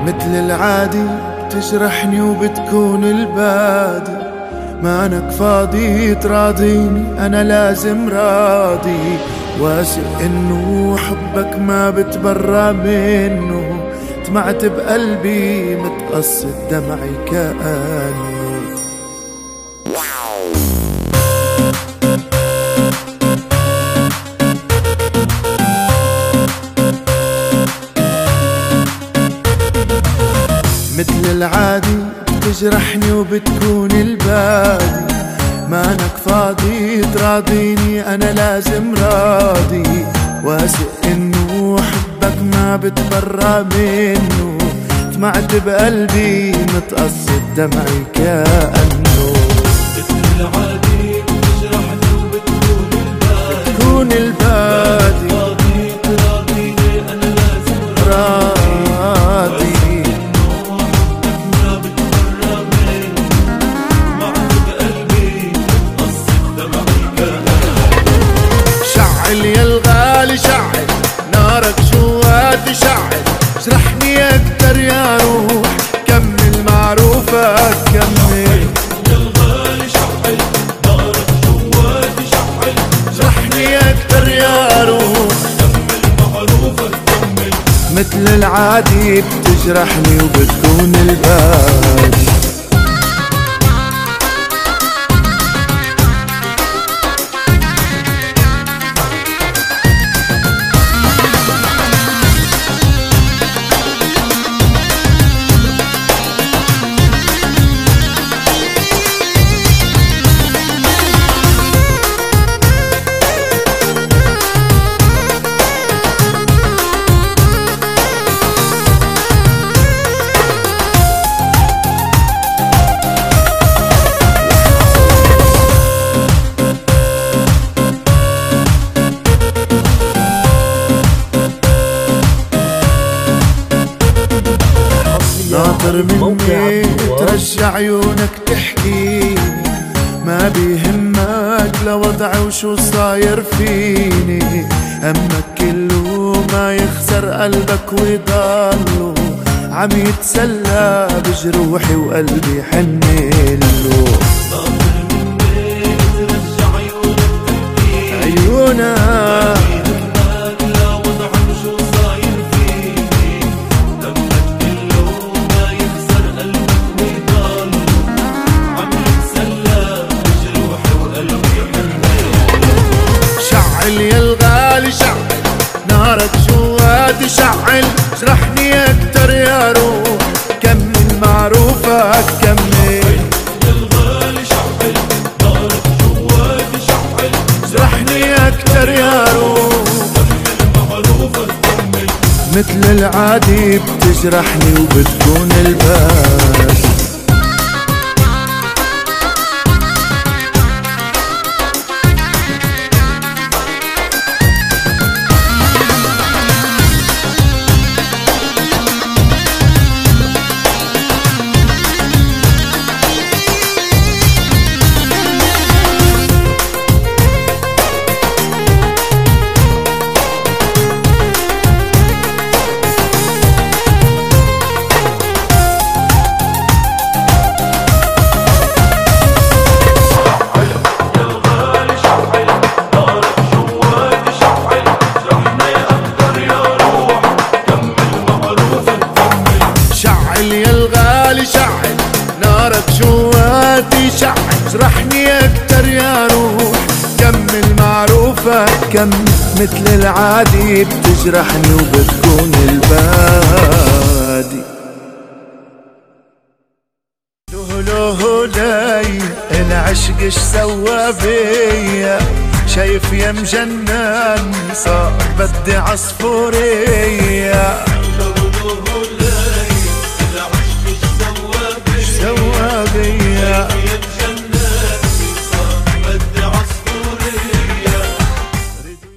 مثل العادي بتجرحني وبتكون البادي، مانك فاضي تراضيني أنا لازم راضي، واثق إنه حبك ما بتبرى منه، طمعت بقلبي متقصد دمعي كأنه. مثل العادي بتجرحني وبتكون البادي، مانك فاضي تراضيني أنا لازم راضي، واثق إنه حبك ما بتبرى منه، طمعت بقلبي متقصد دمعي كأنه. مثل العادي بتجرحني وبتكون البادي، بتكون البادي فاضي تراضيني أنا لازم راضي، يا الغالي شعل نارك جواتي شعل، جرحني اكتر يا روح كمل معروفك كمل. يا الغالي شعل نارك جواتي شعل، جرحني اكتر يا روح كمل معروفك كمل. مثل العادي بتجرحني وبتكون البادي. ناطر مني ترجع عيونك تحكيني، ما بيهمك لوضعي وشو صاير فيني، همك كله ما يخسر قلبك ويضله عم يتسلى بجروحي وقلبي حنله. ناطر مني ترجع عيونك تحكيني، عيونك يا الغالي شعل نارك جواتي شعل، جرحني اكتر يا روح كمل معروفك كمل. يا الغالي شعل نارك جواتي شعل، جرحني اكتر يا روح كمل معروفك كمل. مثل العادي بتجرحني وبتكون البادي. يا الغالي شعل نارك جواتي شعل، جرحني اكتر يا روح كمل معروفك كمل. مثل العادي بتجرحني وبتكون البادي. لوهو لي العشق اش سوى بيا، شايف يا مجنن صار بدي عصفوري،